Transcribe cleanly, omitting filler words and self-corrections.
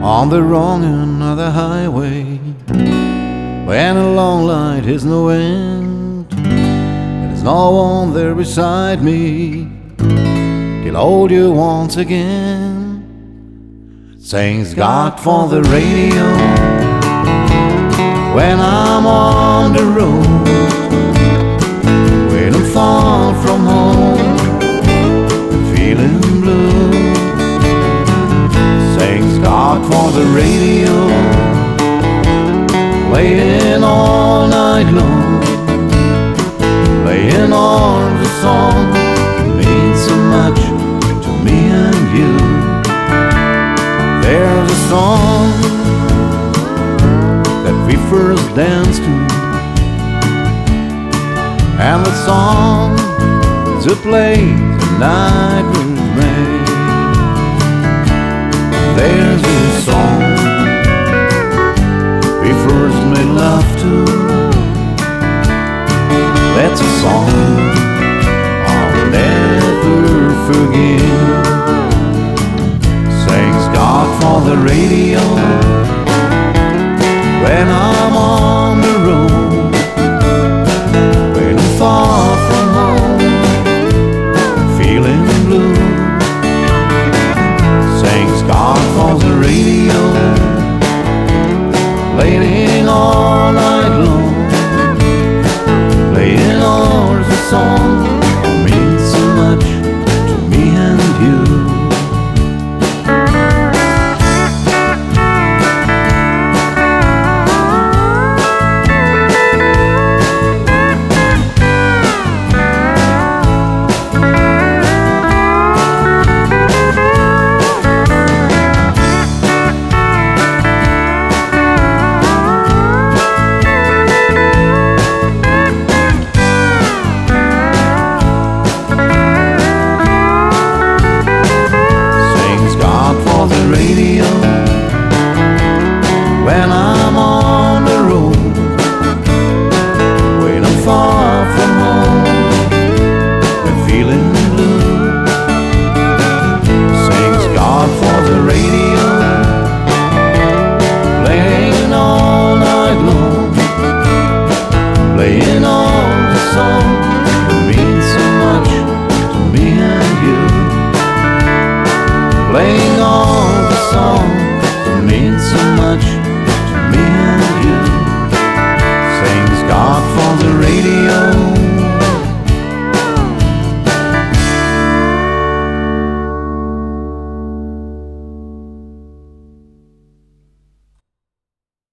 on the wrong end of the highway, when a long light is no end, there's no one there beside me, till hold you once again. Thanks God for the radio, when I'm on the road, when I'm far from home, feeling blue. Thanks God for the radio, playing all night long, playing all the song that means so much to me and you. There's a song that we first danced to, and the song to play the night with me. There's a song we first made love to, that's a song I'll never forget. Thanks God for the radio,